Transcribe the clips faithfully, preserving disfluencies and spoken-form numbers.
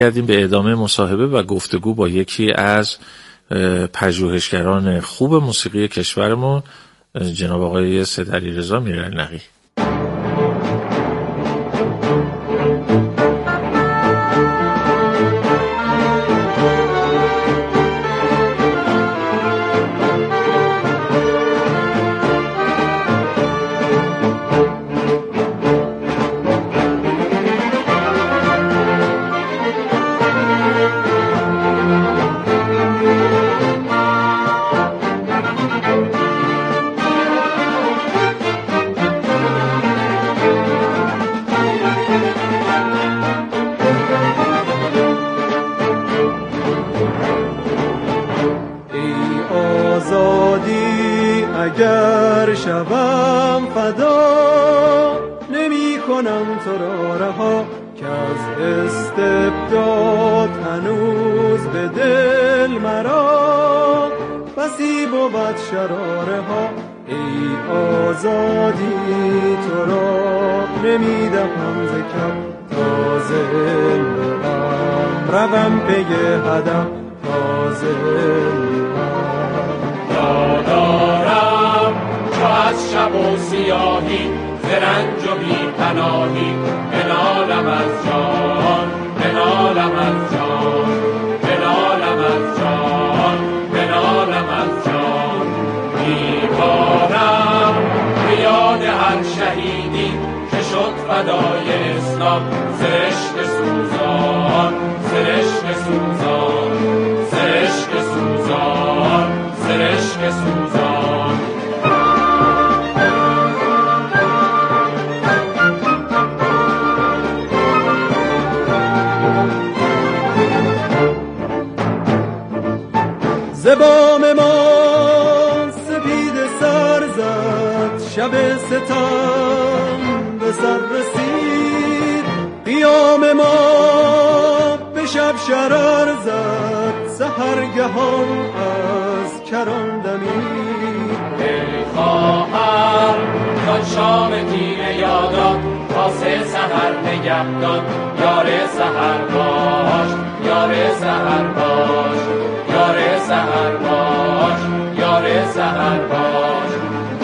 گردیم به ادامه مصاحبه و گفتگو با یکی از پژوهشگران خوب موسیقی کشورمون، جناب آقای سید علیرضا میرعلی‌نقی. اگر شوم فدا نمی کنم تو را رها، که از استبداد هنوز به دل مرا بسی بود شراره ها. ای آزادی تو را نمی دهم ز کف، تازه علم روم پی هدف، تازه علم دادارم چو از شب و سیاهی ز رنج و بی پناهی بنالم از جان، بنالم از جان، بنالم از جان، بنالم از جان. می‌بارم به یاد هر شهیدی که شد فدای اسلام، سرشک سوزان، سرشک سوزان، سرشک سوزان، سرشک سوزان. ز بام ما سپید سر زد، شب ستم به سر رسید، قیام ما به شب شرر زد، سحرگهان از کران دمید. ای خواهر تا شام تیره یادان، واسه سحر نگهدان، یار سحر باش، یار سحر باش، یار سحر باش، یار سحر باش.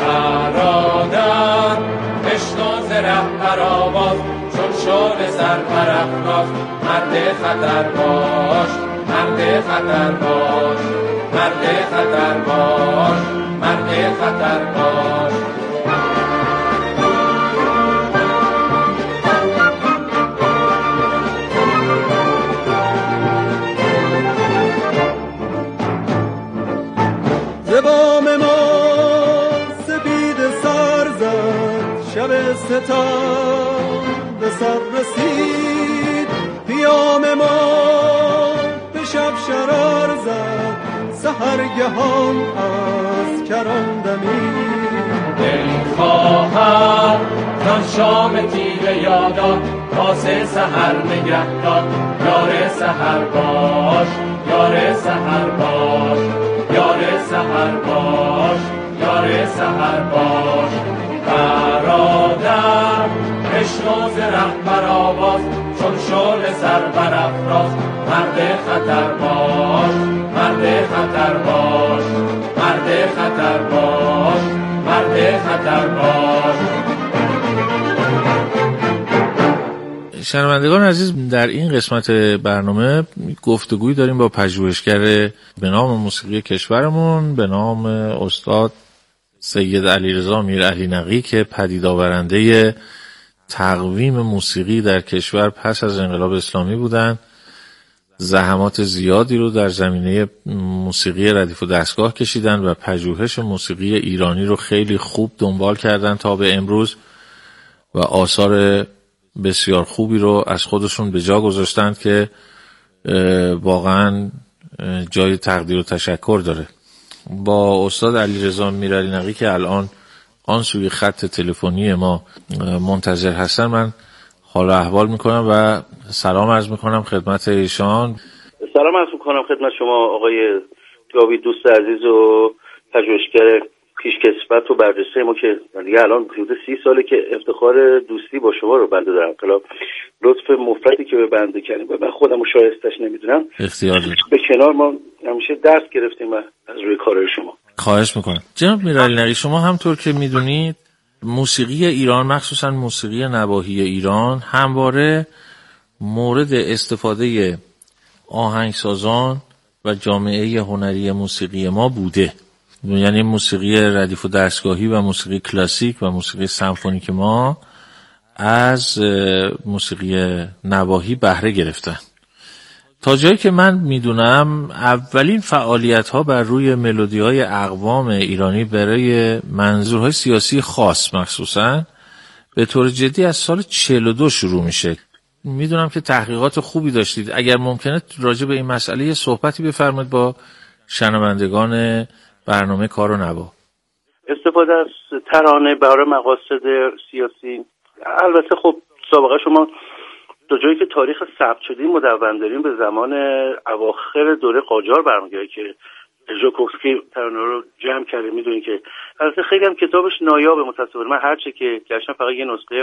برادر بشنو ز رهبر آواز، چون شعله سر برافراز، مرد خطر باش، مرد خطر باش، مرد خطر باش، مرد خطر باش. ز بام ما سپید سر زد، شب ستم به سر رسید، قیام ما به شب شرر زد، سحرگهان از کران دمید. ای خواهر زان شام تیره یادان، واسه سحر نگهدان، یار سحر باش، یار سحر باش، یار سحر باش، یار سحر باش. برادر بشنو ز رهبر آواز، چون شعله سر برافراز، مرد خطر باش، مرد خطر باش، مرد خطر باش، مرد خطر باش. شنوندگان عزیز، در این قسمت برنامه گفتگویی داریم با پژوهشگر به نام موسیقی کشورمون به نام استاد سید علیرضا میرعلی‌نقی که پدید آورنده تقویم موسیقی در کشور پس از انقلاب اسلامی بودند. زحمات زیادی رو در زمینه موسیقی ردیف و دستگاه کشیدن و پژوهش موسیقی ایرانی رو خیلی خوب دنبال کردن تا به امروز و آثار بسیار خوبی رو از خودشون به جا گذاشتند که واقعا جای تقدیر و تشکر داره. با استاد علیرضا میرعلی‌نقی که الان آن سوی خط تلفنی ما منتظر هستن، من حال و احوال میکنم و سلام عرض میکنم خدمت ایشان. سلام عرض میکنم خدمت شما آقای جاوید دوست عزیز و پژوهشگر پیشکسوت و برجسته ما که دیگه الان حدود سی ساله که افتخار دوستی با شما رو بنده دارم. خلاف لطف مفرطی که به بنده کردیم و من خودم رو شایستش نمیدونم، اختیار به کنار ما همیشه درس گرفتیم از روی کارهای شما. خواهش میکنم. جناب میرعلی نقی، شما همطور که میدونید موسیقی ایران، مخصوصا موسیقی نواحی ایران، همواره مورد استفاده آهنگسازان و جامعه هنری موسیقی ما بوده. یعنی موسیقی ردیف و دستگاهی و موسیقی کلاسیک و موسیقی سمفونیک ما از موسیقی نواحی بهره گرفتن. تا جایی که من میدونم اولین فعالیت ها بر روی ملودی های اقوام ایرانی برای منظورهای سیاسی خاص مخصوصا به طور جدی از سال چهل و دو شروع میشه. میدونم که تحقیقات خوبی داشتید. اگر ممکنه راجع به این مسئله یه صحبتی بفرمایید با شنوندگان برنامه کار و نوا. استفاده از ترانه برای مقاصد سیاسی، البته خب سابقه شما تا جایی که تاریخ ثبت شده مدون داریم به زمان اواخر دوره قاجار برمیگرده که ژوکوفسکی ترانه رو جمع کرده. میدونین که البته خیلی هم کتابش نایابه متأسفانه. من هرچه که گشتم فقط یه نسخه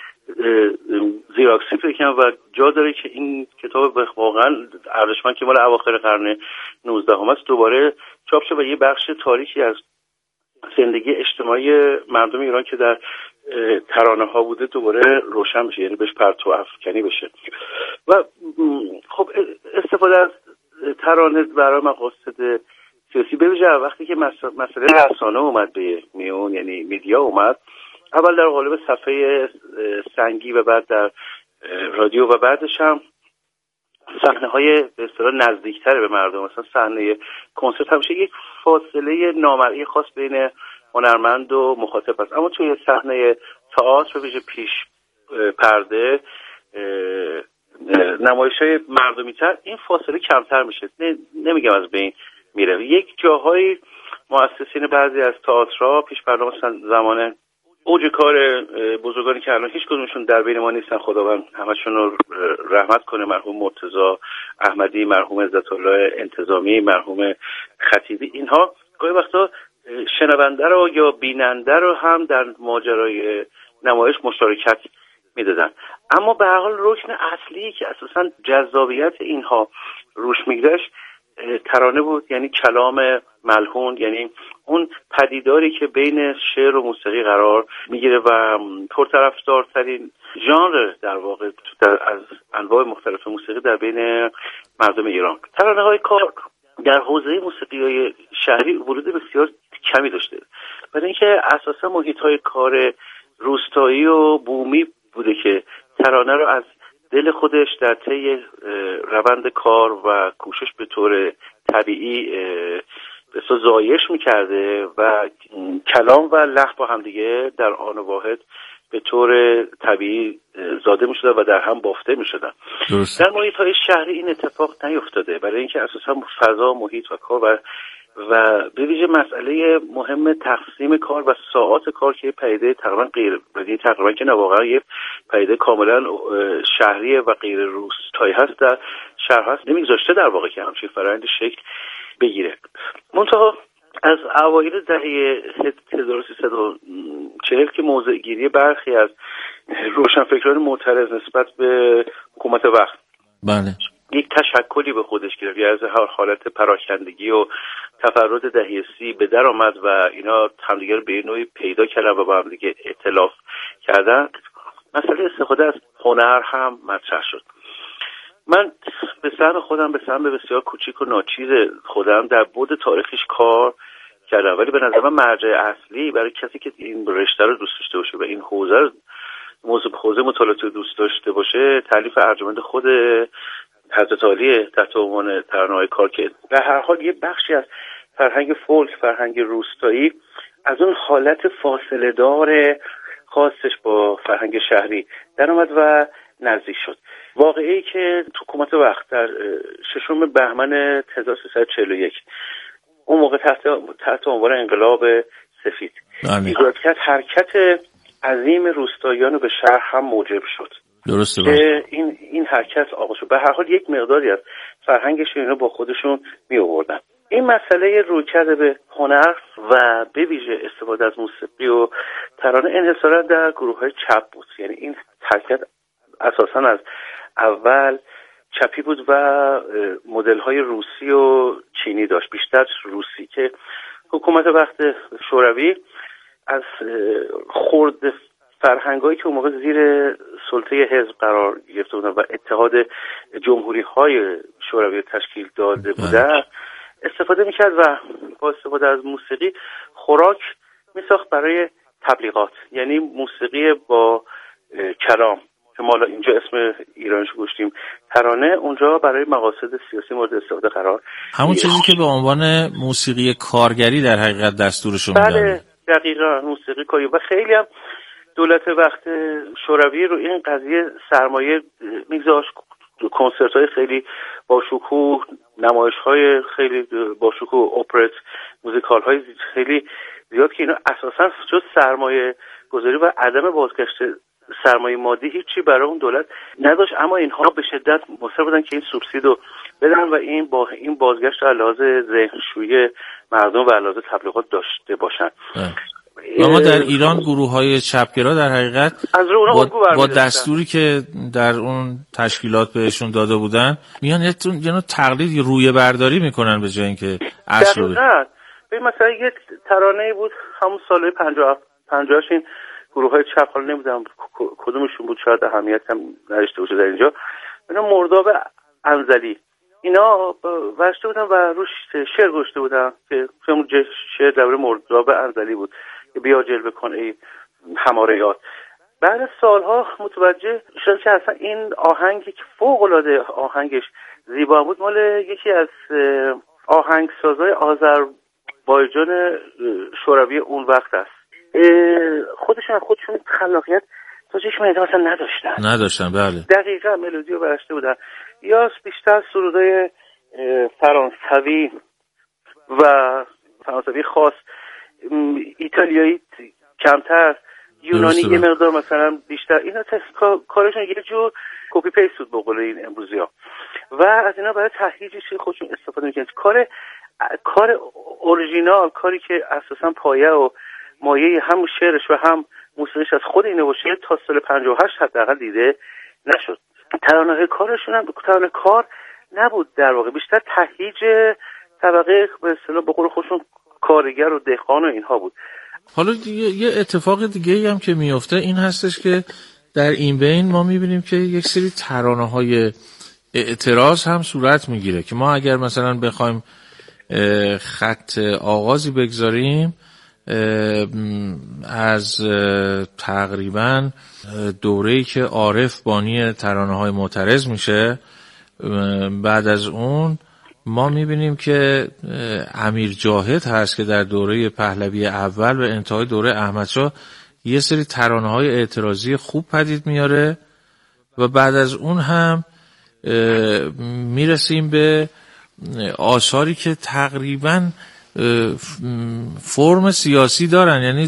زیراکسی پیدا کردم و جا داره که این کتاب واقعا ارزشمند که مال اواخر قرن نوزدهم است دوباره چاپ شد و یه بخش تاریخی از زندگی اجتماعی مردم ایران که در ترانه ها بوده دوباره روشن بشه، یعنی بهش پرتو افکنی بشه. و خب استفاده از ترانه برای مقاصد سیاسی بویژه وقتی که مسئله رسانه اومد به میون، یعنی میدیا اومد، اول در قالب صفحه سنگی و بعد در رادیو و بعدش هم صحنه های به اصطلاح نزدیکتر به مردم، مثلا صحنه کنسرت همیشه یک فاصله نامرئی خاص بین هنرمند و مخاطب است، اما توی صحنه تئاتر به ویژه پیش پرده نمایش‌های مردمی‌تر این فاصله کمتر میشه، نمیگم از بین میره. یک جاهای مؤسسین بعضی از تئاترها پیش پرده مثلا زمان اوج کار بزرگانی که الان هیچ کدومشون در بین ما نیستن، خداوند همشون رو رحمت کنه، مرحوم مرتضی احمدی، مرحوم عزت الله انتظامی، مرحوم خطیبی، اینها گاهی وقتا شنونده رو یا بیننده رو هم در ماجرای نمایش مشارکت میدادن. اما به هر حال رکن اصلی که اساساً جذابیت اینها روش میگذشت ترانه بود، یعنی کلام ملحون، یعنی اون پدیداری که بین شعر و موسیقی قرار میگیره و پرطرفدارترین ژانر در واقع در از انواع مختلف موسیقی در بین مردم ایران. ترانه های کار در حوزه موسیقی های شهری ورود بسیار کمی داشته، برای اینکه اساسا محیط های کار روستایی و بومی بوده که ترانه رو از دل خودش در طی روند کار و کوشش به طور طبیعی بسیار زایش میکرده و کلام و لحن با هم دیگه در آن واحد به طور طبیعی زاده میشده و در هم بافته میشدن. در محیط های شهری این اتفاق نیفتاده، برای اینکه اساسا فضا، محیط و کار و و به ویژه مسئله مهم تقسیم کار و ساعات کار که پدیده تقریبا غیر بدی تقریبا که نه واقعا یه پدیده کاملا شهری و غیر روستایی هست در شهر هست، نمیگذاشته در واقع که همچین فرآیند شکل بگیره. منتها از اوایل دهه هزار و سیصد و چهل که موضع گیری برخی از روشنفکران معترض نسبت به حکومت وقت بله یک تشکلی به خودش گرفت، یعنی از هر حالت پراکندگی و تفرد دهه سی به در آمد و اینا همدیگه رو به نوعی پیدا کردن و با همدیگه ائتلاف کردن، مسئله استفاده از هنر هم مطرح شد. من به سهم خودم به سهم بسیار کوچیک و ناچیز خودم در بعد تاریخیش کار کردم، ولی به نظر من مرجع اصلی برای کسی که این رشته رو دوست داشته باشه و این حوزه رو موضوع حوزه مطالعات رو دوست داشته باشه تالیف ارجمند خود حضرت عالی تحت عنوان ترانه‌های کار که به هر حال یه بخشی از فرهنگ فولک، فرهنگ روستایی از اون حالت فاصله دار خاصش با فرهنگ شهری در آمد و نزدیک شد. واقعی که تو حکومت وقت در ششم بهمن هزار و سیصد و چهل و یک اون موقع تحت تحت عنوان انقلاب سفید ایجاد کرد، حرکت عظیم روستاییان به شهر هم موجب شد. درسته که این این حرکت آغاز شد. به هر حال یک مقداری از فرهنگش اینا با خودشون می آوردن. این مسئله رویکرد به هنر و به ویژه استفاده از موسیقی و ترانه انحصارا در گروه‌های چپ بود. یعنی این حرکت اساساً از اول چپی بود و مدل‌های روسی و چینی داشت، بیشتر روسی، که حکومت وقت شوروی از خرد فرهنگایی که اون موقع زیر سلطه حزب قرار گرفته بودن و اتحاد جمهوری‌های شوروی تشکیل داده بودن استفاده میکرد و با استفاده از موسیقی خوراک میساخت برای تبلیغات. یعنی موسیقی با کلام که ما اینجا اسم ایرانیش گذاشتیم ترانه، اونجا برای مقاصد سیاسی مورد استفاده قرار. همون چیزی که به عنوان موسیقی کارگری در حقیقت دستورشون میدن. بله دقیقاً، موسیقی کاری. و خیلی هم دولت وقت شوروی رو این قضیه سرمایه میگذاشت، کنسرت‌های خیلی با شکوه، نمایش‌های خیلی با شکوه، اپرت، موزیکال‌های خیلی زیاد که اینا اساساً جز سرمایه گذاری و عدم بازگشت سرمایه مادی هیچی برای اون دولت نداشت، اما اینها به شدت مصر بودن که این سوبسیدو بدن و این با این بازگشت علاوه ذهن‌شویی مردم و علاوه تبلیغات داشته باشن. و ما در ایران گروه‌های چپگرا در حقیقت از رو با, با دستوری که در اون تشکیلات بهشون داده بودن میان یه نوع تقلید روی برداری میکنن به جای اینکه اصل رو ببین. مثلا یه ترانه‌ای بود همون سال پنجاه پنجاهش این گروه‌های چپ، حالا نمیدونم کدومشون بود، شاید اهمیت هم نداشته باشه در اینجا، اینا مرداب انزلی اینا ورشته بودن و روش شعر گذاشته بودن که همون شعر درباره مرداب انزلی بود که بیا جلوه کن ای هماره یاد. بعد سالها متوجه شدم که اصلا این آهنگی که فوق‌العاده آهنگش زیبا بود مال یکی از آهنگسازهای آذربایجان شوروی اون وقت است. خودشون خودشون خلاقیت تا چشم اینا اصلا نداشتن نداشتن بله دقیقاً ملودی رو برشته بودن، یا بیشتر سرودای فرانسوی و فرانسوی خاص، ایتالیایی کمتر، یونانی یه مقدار مثلا بیشتر. اینا کارشون یه جور کپی پیست بود به قول این امروزی‌ها و از اینا برای تهییج چیز خودشون استفاده می‌کنن. کار کار اورجینال، کاری که اساساً پایه و مایه هم شعرش و هم موسیقیش از خود اینو باشه تا سال پنجاه و هشت حداقل دیده نشد. ترانه کارشون هم ترانه کار نبود، در واقع بیشتر تهییج طبقه به اصطلاح به قول خودشون کارگر و دهقان و اینها بود. حالا یه اتفاق دیگه هم که میفته این هستش که در این بین ما میبینیم که یک سری ترانه های اعتراض هم صورت میگیره که ما اگر مثلا بخوایم خط آغازی بگذاریم از تقریبا دوره‌ای که عارف بانی ترانه‌های معترض میشه، بعد از اون ما میبینیم که امیر جاهد هست که در دوره پهلوی اول و انتهای دوره احمدشاه یه سری ترانه‌های اعتراضی خوب پدید میاره و بعد از اون هم میرسیم به آثاری که تقریبا فرم سیاسی دارن، یعنی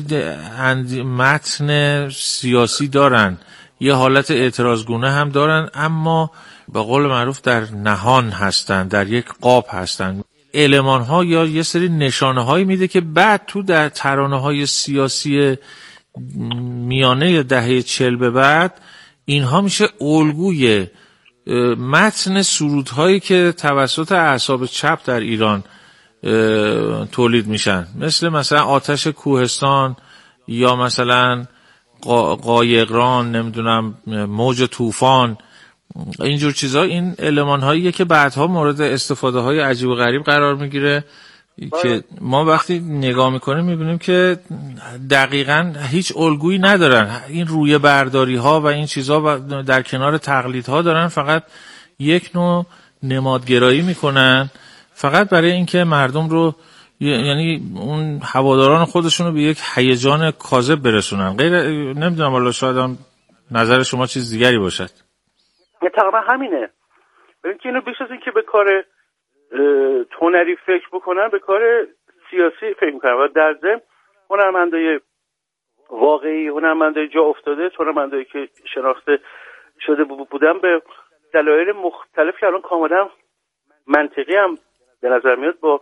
متن سیاسی دارن، یه حالت اعتراضگونه هم دارن، اما به قول معروف در نهان هستن، در یک قاب هستن. المان ها یا یه سری نشانه هایی میده که بعد تو در ترانه های سیاسی میانه دهه چل به بعد اینها میشه الگوی متن سرودهایی که توسط اعصاب چپ در ایران تولید میشن، مثل مثلا آتش کوهستان یا مثلا قایقران، نمیدونم موج طوفان، اینجور چیزها. این المان هاییه که بعدها مورد استفاده های عجیب و غریب قرار میگیره که ما وقتی نگاه میکنیم میبینیم که دقیقاً هیچ الگویی ندارن. این روی برداری ها و این چیزها در کنار تقلید ها دارن فقط یک نوع نمادگرایی میکنن، فقط برای اینکه مردم رو، یعنی اون هواداران خودشون رو به یک هیجان کاذب برسونن. غیر نمیدونم والا، شاید هم نظر شما چیز دیگری باشد. تقریبا همینه. ببین که اینو بیش از این که به کار هنری فکر بکنن، به کار سیاسی فکر میکنن و در ضمن هنرمندای واقعی، هنرمندای جا افتاده، هنرمندایی که شناخته شده بودن به دلایل مختلف که الان کاملا منطقی هم به نظر میاد با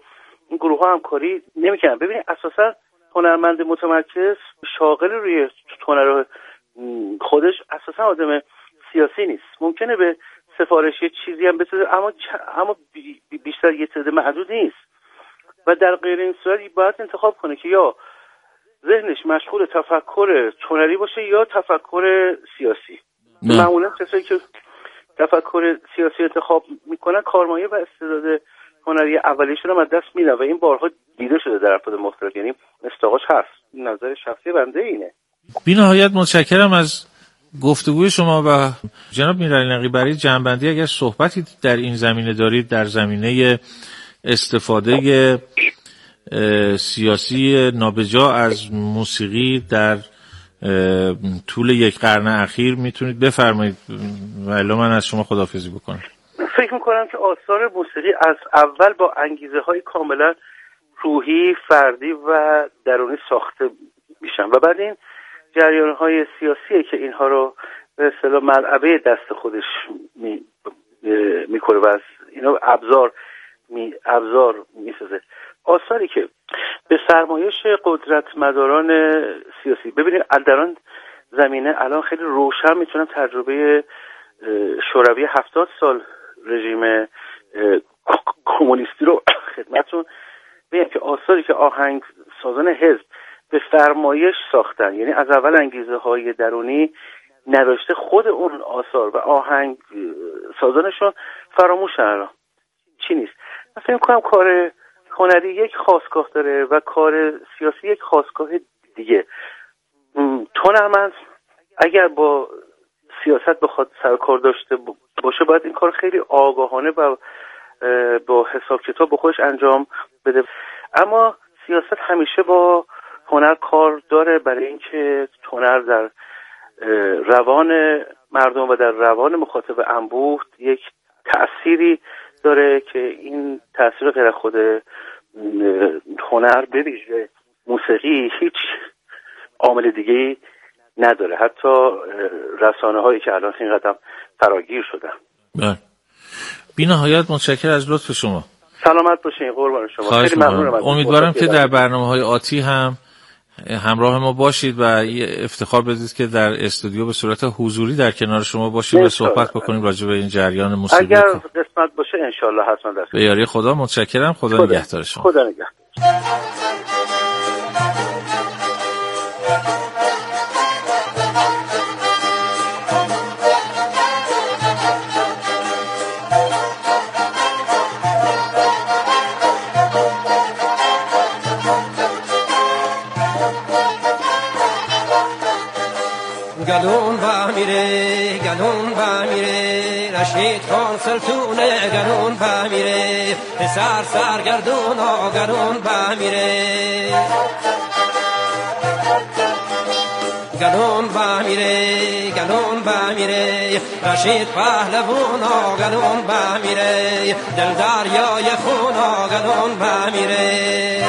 این گروه ها همکاری نمیکنن. ببینید اساسا هنرمند متمرکز شاغل روی هنر خودش اساسا آدم سیاسی نیست. ممکنه به سفارش یه چیزی هم بسازه اما اما بیشتر یه تعداد معدود نیست و در غیر این صورت باید انتخاب کنه که یا ذهنش مشغول تفکر هنری باشه یا تفکر سیاسی. معمولا کسایی که تفکر سیاسی انتخاب میکنن کارمایه و استعداد هنری اولیشون هم از دست میدن و این بارها دیده شده در افراد مختلف، یعنی مستاقاش هست. نظر شخصی بنده اینه. بی نهایت متشکرم از گفتگوی شما و جناب میرعلی نقی. برای جنبندی اگر صحبتی در این زمینه دارید، در زمینه استفاده سیاسی نابجا از موسیقی در طول یک قرن اخیر، میتونید بفرمایید ولی من از شما خداحافظی بکنم. فکر میکنم که آثار موسیقی از اول با انگیزه های کاملا روحی، فردی و درونی ساخته میشن و بعد این جریان های سیاسیه که اینها رو به اصطلاح ملعبه دست خودش می میکنه و از اینا ابزار می ابزار میسازه. آثاری که به فرمایش قدرتمداران سیاسی، ببینید در آن زمینه الان خیلی روشن میتونم تجربه شوروی هفتاد سال رژیم کمونیستی رو خدمتتون بگم که آثاری که آهنگ سازان حزب به فرمایش ساختن، یعنی از اول انگیزه های درونی نداشته خود اون آثار و آهنگ سازانشون فراموشن چی نیست. من فکر می‌کنم کار هنری یک خاستگاه داره و کار سیاسی یک خاستگاه دیگه. هنرمند اگر با سیاست بخواد سر کار داشته باشه باید این کار خیلی آگاهانه و با حساب کتاب به خودش انجام بده، اما سیاست همیشه با هنر کار داره برای اینکه هنر در روان مردم و در روان مخاطب انبوه یک تأثیری داره که این تأثیر غیر خود هنر به ویژه موسیقی هیچ عامل دیگه‌ای نداره، حتی رسانه هایی که الان اینقدر فراگیر شدن. بله. بی نهایت متشکرم از لطف شما. سلامت باشین، قربان شما. خیلی ممنونم. امیدوارم که در برنامه‌های آتی هم همراه ما باشید و افتخار بدید که در استودیو به صورت حضوری در کنار شما باشید و صحبت بکنیم راجع به این جریان موسیقی. اگر قسمت باشه ان شاء الله حتما دست. به یاری خدا متشکرم. خدا, خدا نگهدار شما. خدا نگهدار. گلون با میره گلون با میره رشید خان سلطونه گلون با میره سر سرگردون ها گلون با میره گلون با میره گلون با میره رشید پهلوان ها گلون با میره دل دریای خون ها گلون با میره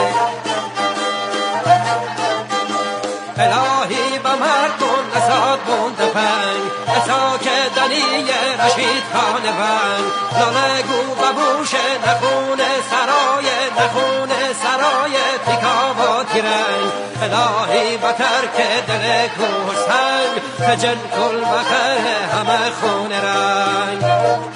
الهی بمر کن اساد بند پنگ اسا که دنی رشید خان بنگ لانه گو ببوش نخون سرای نخون سرای تیکا و تیرنگ الهی بتر که دل کوه سنگ فجن کل بخه همه خون رنگ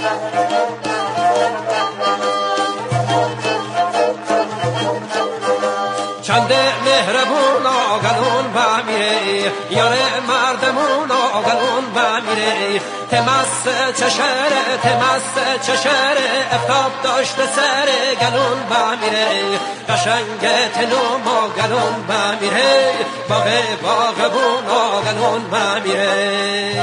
چند مهربون آگلون با میره یار مردمون آگلون با میره تمس چشره تمس چشره افتاب داشته سر گلون با میره قشنگ تنوم آگلون با میره باغ باغبون آگلون با میره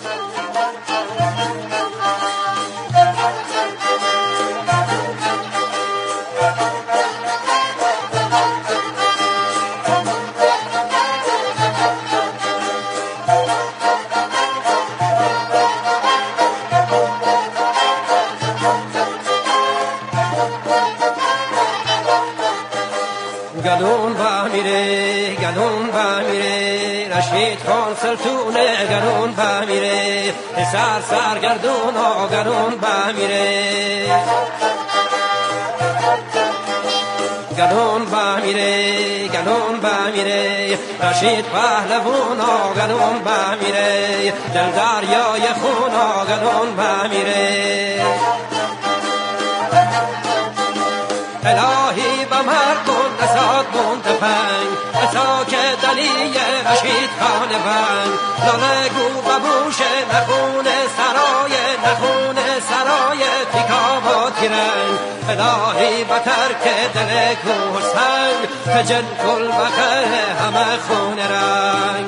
گلون با میره گلون با میره رشید خان سلطونه گلون با میره سر سرگردون ها گلون با میره گلون با میره گلون با میره رشید پهلوانا گلون با میره دل دریای خونا گلون با میره الهی به مردم نساد منتفنگ اتا که دلی رشید خان بنگ لاله گو ببوش نخون سرای نخون سرای تیکا با تیرنگ الهی به ترک دل کوه سنگ فجل کل بخه همه خون رنگ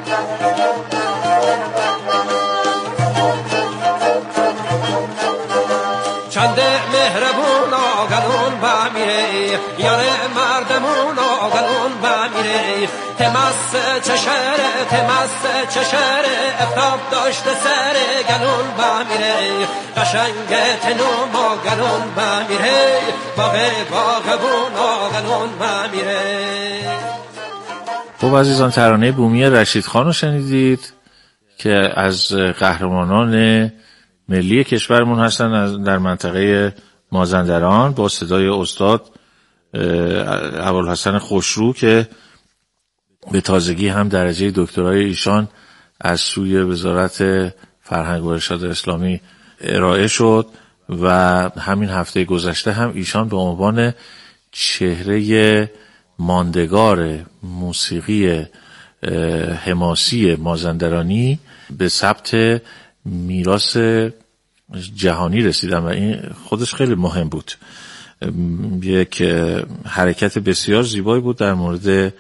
چند مهربون آگلون با میره یاره مردمون آگلون با میره تمس چشره تمس چشره افتاب داشت سر گلون با میره قشنگ تنوم آگلون با میره باغ باغبون آگلون با میره. خب عزیزان، ترانه بومی رشید خان رو شنیدید که از قهرمانان ملی کشورمون هستن در منطقه مازندران با صدای استاد ابوالحسن خوشرو که به تازگی هم درجه دکترای ایشان از سوی وزارت فرهنگ و ارشاد اسلامی ارائه شد و همین هفته گذشته هم ایشان به عنوان چهره ماندگار موسیقی حماسی مازندرانی به ثبت میراث جهانی رسیدن و این خودش خیلی مهم بود. یک حرکت بسیار زیبایی بود در مورد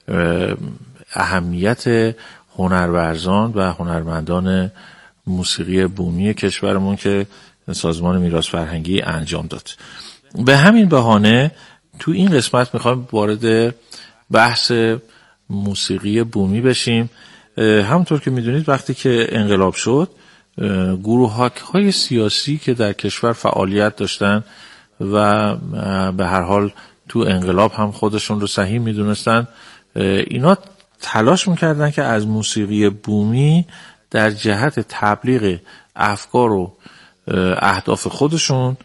اهمیت هنرورزان و هنرمندان موسیقی بومی کشورمون که سازمان میراث فرهنگی انجام داد. به همین بهانه تو این قسمت میخوایم وارد بحث موسیقی بومی بشیم. همونطور که میدونید وقتی که انقلاب شد گروه‌های سیاسی که در کشور فعالیت داشتن و به هر حال تو انقلاب هم خودشون رو صحیح میدونستن، اینا تلاش میکردن که از موسیقی بومی در جهت تبلیغ افکار و اهداف خودشون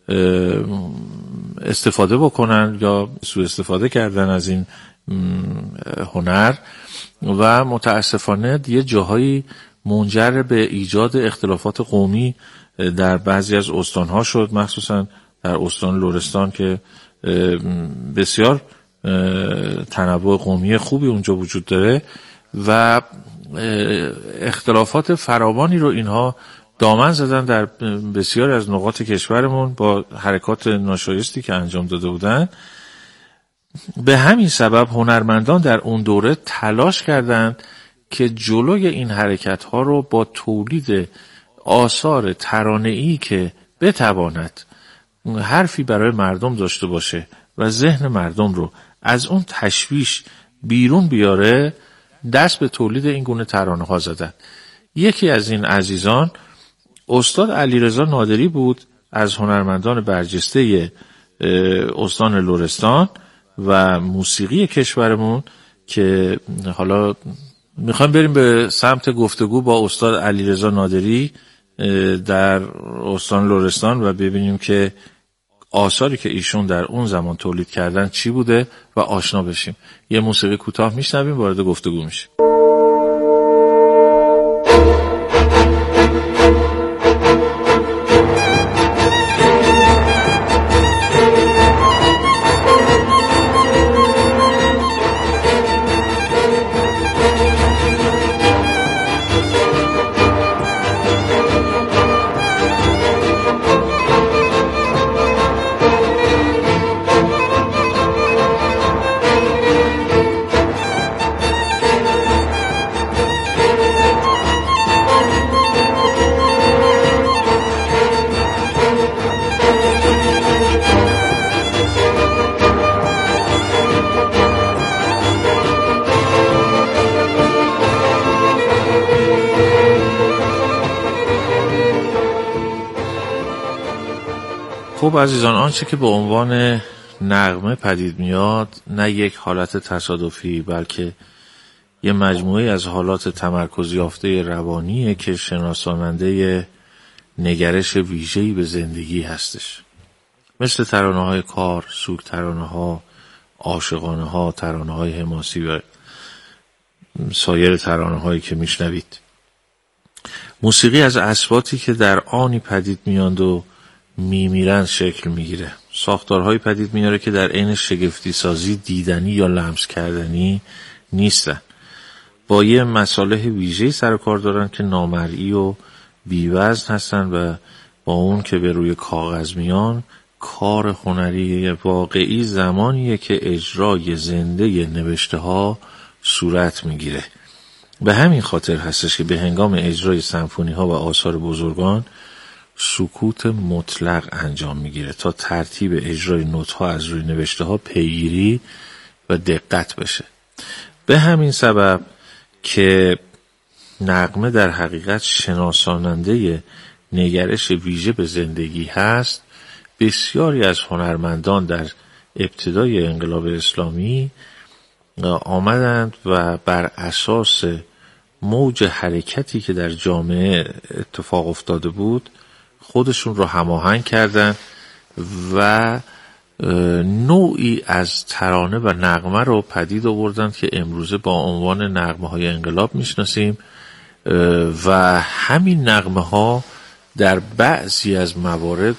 استفاده بکنن یا سوء استفاده کردن از این هنر و متاسفانه یه جاهایی منجر به ایجاد اختلافات قومی در بعضی از استانها شد، مخصوصا در استان لرستان که بسیار تنوع قومی خوبی اونجا وجود داره و اختلافات فراوانی رو اینها دامن زدن در بسیار از نقاط کشورمون با حرکات ناشایستی که انجام داده بودن. به همین سبب هنرمندان در اون دوره تلاش کردند که جلوی این حرکت ها رو با تولید آثار ترانه‌ای که بتواند حرفی برای مردم داشته باشه و ذهن مردم رو از اون تشویش بیرون بیاره دست به تولید این گونه ترانه ها زدن. یکی از این عزیزان استاد علیرضا نادری بود از هنرمندان برجسته استان لرستان و موسیقی کشورمون که حالا میخوایم بریم به سمت گفتگو با استاد علیرضا نادری در استان لرستان و ببینیم که آثاری که ایشون در اون زمان تولید کردن چی بوده و آشنا بشیم. یه موسیقی کوتاه میشنویم وارد گفتگو میشیم. خب عزیزان، آنچه که به عنوان نغمه پدید میاد نه یک حالت تصادفی بلکه یه مجموعه از حالات تمرکز یافته روانیه که شناساننده نگرش ویژه‌ای به زندگی هستش. مثل ترانه‌های کار، سوگ ترانه‌ها، عاشقانه ها، ترانه های حماسی و سایر ترانه هایی که میشنوید. موسیقی از اصواتی که در آنی پدید میاند و میمیرند شکل میگیره. ساختارهایی پدید میاره که در عین شگفتی سازی دیدنی یا لمس کردنی نیستن. با یه مصالح ویژه‌ای سر و کار دارن که نامرئی و بی‌وزن هستن و با اون که به روی کاغذ میان، کار هنری واقعی زمانیه که اجرای زنده نوشته ها صورت میگیره. به همین خاطر هستش که به هنگام اجرای سمفونی ها و آثار بزرگان سکوت مطلق انجام میگیره تا ترتیب اجرای نوت ها از روی نوشته ها پیگیری و دقت بشه. به همین سبب که نغمه در حقیقت شناساننده نگرش ویژه به زندگی هست، بسیاری از هنرمندان در ابتدای انقلاب اسلامی آمدند و بر اساس موج حرکتی که در جامعه اتفاق افتاده بود خودشون رو هماهنگ کردند و نوعی از ترانه و نغمه رو پدید آوردند که امروزه با عنوان نغمه های انقلاب میشناسیم و همین نغمه ها در بعضی از موارد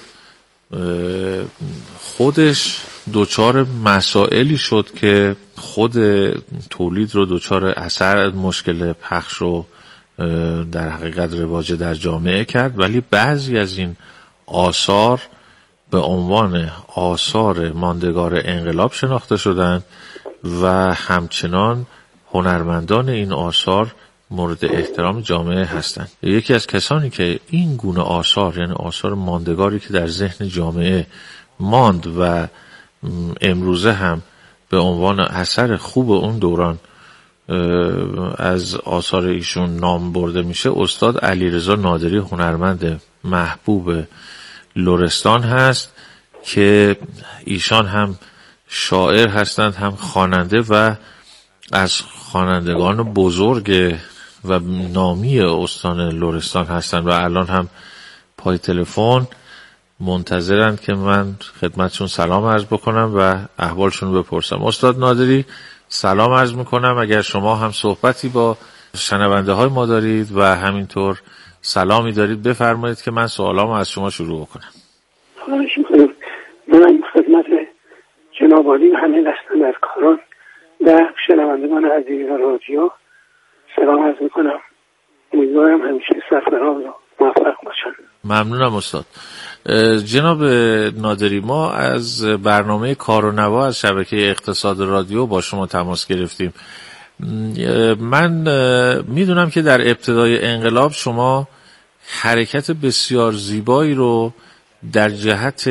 خودش دوچار مسائلی شد که خود تولید رو دوچار اثر مشکل پخش رو در حقیقت رواج در جامعه کرد، ولی بعضی از این آثار به عنوان آثار ماندگار انقلاب شناخته شدند و همچنان هنرمندان این آثار مورد احترام جامعه هستند. یکی از کسانی که این گونه آثار، یعنی آثار ماندگاری که در ذهن جامعه ماند و امروزه هم به عنوان اثر خوب اون دوران از آثار ایشون نام برده میشه، استاد علیرضا نادری، هنرمند محبوب لرستان هست که ایشان هم شاعر هستند، هم خواننده و از خوانندگان بزرگ و نامی استان لرستان هستند و الان هم پای تلفن منتظرند که من خدمتشون سلام عرض بکنم و احوالشون رو بپرسم. استاد نادری سلام عرض میکنم. اگر شما هم صحبتی با شنونده های ما دارید و همینطور سلامی دارید بفرمایید که من سوالامو از شما شروع بکنم. خواهش میکنم. من خدمت جناب عالی و همه دستاندرکاران و شنوندگان عزیز رادیو سلام عرض میکنم. امیدوارم همیشه سرفراز و موفق باشن. ممنونم استاد. جناب نادری، ما از برنامه کار و نوا از شبکه اقتصاد رادیو با شما تماس گرفتیم. من میدونم که در ابتدای انقلاب شما حرکت بسیار زیبایی رو در جهت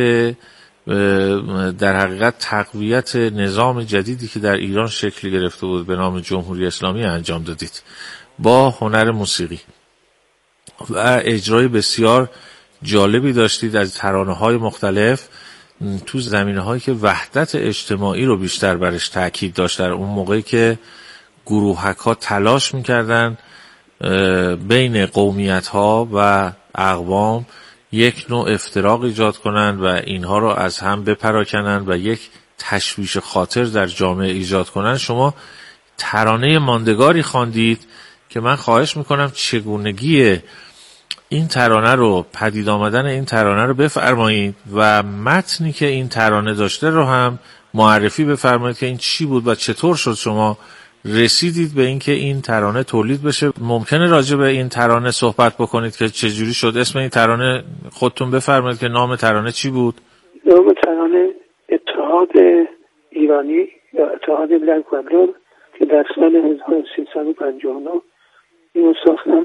در حقیقت تقویت نظام جدیدی که در ایران شکل گرفته بود به نام جمهوری اسلامی انجام دادید با هنر موسیقی و اجرای بسیار جالبی داشتید از ترانه‌های مختلف تو زمینه‌هایی که وحدت اجتماعی رو بیشتر برش تاکید داشت. در اون موقعی که گروهک‌ها تلاش می‌کردن بین قومیت‌ها و اقوام یک نوع افتراق ایجاد کنند و اینها رو از هم بپراکنند و یک تشویش خاطر در جامعه ایجاد کنند، شما ترانه ماندگاری خواندید که من خواهش میکنم چگونگی این ترانه رو، پدید آمدن این ترانه رو بفرمایید و متنی که این ترانه داشته رو هم معرفی بفرمایید که این چی بود و چطور شد شما رسیدید به اینکه این ترانه تولید بشه. ممکنه راجع به این ترانه صحبت بکنید که چجوری شد؟ اسم این ترانه خودتون بفرمایید که نام ترانه چی بود؟ نام ترانه اتحاد ایرانی یا اتحاد بلک و که در سال هزار و سیصد و پنجاه و نه اینو ساختم.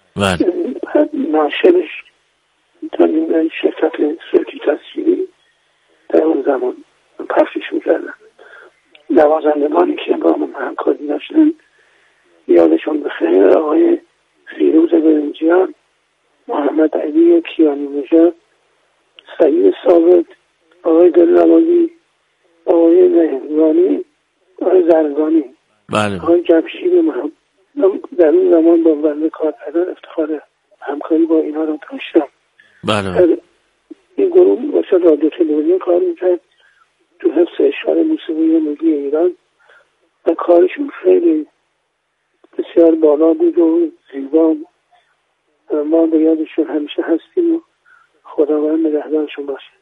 ناشرش تا این شرکت صوتی تصویری در اون زمان پخشش میکردن. نوازندگانی که با من همکاری داشتن یادشون بخیر آقای فیروز برنجیان، محمد علی کیانی نژاد، سعید ثابت، آقای دلنوازی، آقای مهربانی، آقای زرگانی، بله. آقای جمشید محمد. در اون زمان با بنده کار کردن افتخار همکاری با اینا رو داشتم. بله. این گروه واسه رادیو تلویزیون کار میکرد تو حفظ اشعار موسیقی ملی ایران و کارشون خیلی بسیار بالا بود و زیبا. ما به یادشون همیشه هستیم و خداوند نگهدارشون باشه.